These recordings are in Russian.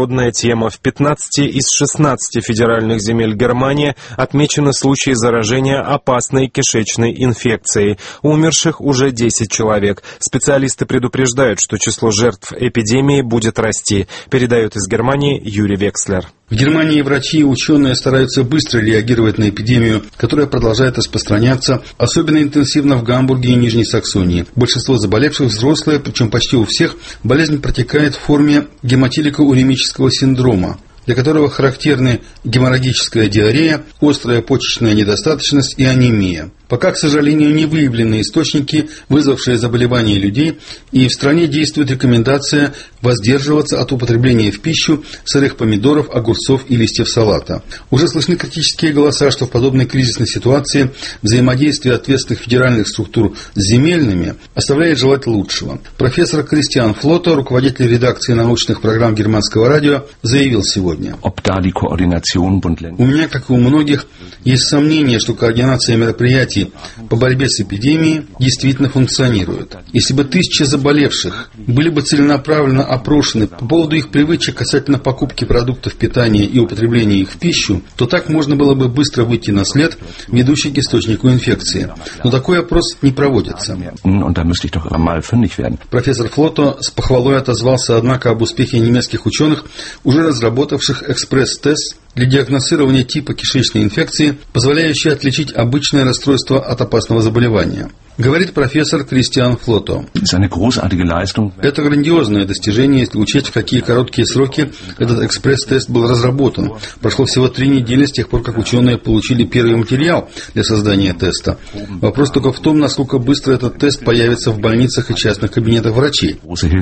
народная тема. В 15 из 16 федеральных земель Германии отмечены случаи заражения опасной кишечной инфекцией. Умерших уже 10 человек. Специалисты предупреждают, что число жертв эпидемии будет расти. Передает из Германии Юрий Векслер. В Германии врачи и ученые стараются быстро реагировать на эпидемию, которая продолжает распространяться, особенно интенсивно в Гамбурге и Нижней Саксонии. Большинство заболевших взрослые, причем почти у всех болезнь протекает в форме гематилико-уремического синдрома, для которого характерны геморрагическая диарея, острая почечная недостаточность и анемия. Пока, к сожалению, не выявлены источники, вызвавшие заболевания людей, и в стране действует рекомендация воздерживаться от употребления в пищу сырых помидоров, огурцов и листьев салата. Уже слышны критические голоса, что в подобной кризисной ситуации взаимодействие ответственных федеральных структур с земельными оставляет желать лучшего. Профессор Кристиан Флото, руководитель редакции научных программ германского радио, заявил сегодня: «У меня, как и у многих, есть сомнение, что координация мероприятий по борьбе с эпидемией действительно функционирует. Если бы тысячи заболевших были бы целенаправленно опрошены по поводу их привычек касательно покупки продуктов питания и употребления их в пищу, то так можно было бы быстро выйти на след, ведущий к источнику инфекции. Но такой опрос не проводится». Профессор Флото с похвалой отозвался, однако, об успехе немецких ученых, уже разработавших экспресс-тест для диагностирования типа кишечной инфекции, позволяющий отличить обычное расстройство от опасного заболевания. Говорит профессор Кристиан Флото: «Это грандиозное достижение, если учесть, в какие короткие сроки этот экспресс-тест был разработан. Прошло всего 3 недели с тех пор, как ученые получили первый материал для создания теста. Вопрос только в том, насколько быстро этот тест появится в больницах и частных кабинетах врачей.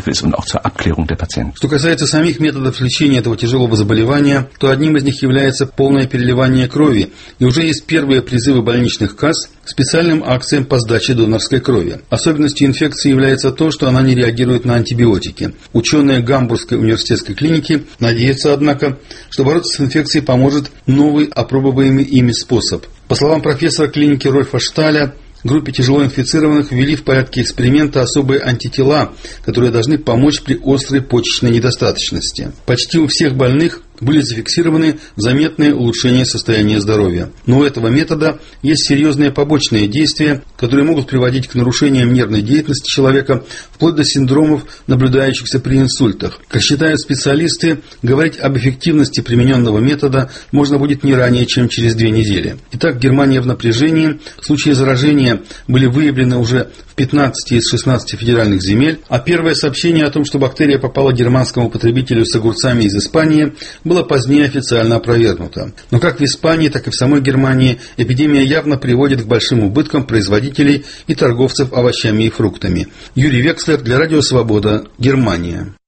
Что касается самих методов лечения этого тяжелого заболевания, то одним из них является полное переливание крови, и уже есть первые призывы больничных касс к специальным акциям по сдаче донорской крови. Особенностью инфекции является то, что она не реагирует на антибиотики. Ученые Гамбургской университетской клиники надеются, однако, что бороться с инфекцией поможет новый опробуемый ими способ. По словам профессора клиники Рольфа Шталя, группе тяжело инфицированных ввели в порядке эксперимента особые антитела, которые должны помочь при острой почечной недостаточности. Почти у всех больных были зафиксированы заметные улучшения состояния здоровья. Но у этого метода есть серьезные побочные действия, которые могут приводить к нарушениям нервной деятельности человека, вплоть до синдромов, наблюдающихся при инсультах. Как считают специалисты, говорить об эффективности примененного метода можно будет не ранее, чем через 2 недели. Итак, Германия в напряжении. Случаи заражения были выявлены уже в 15 из 16 федеральных земель, а первое сообщение о том, что бактерия попала германскому потребителю с огурцами из Испании, было позднее официально опровергнуто. Но как в Испании, так и в самой Германии эпидемия явно приводит к большим убыткам производителей и торговцев овощами и фруктами. Юрий Векслер для Радио Свобода, Германия.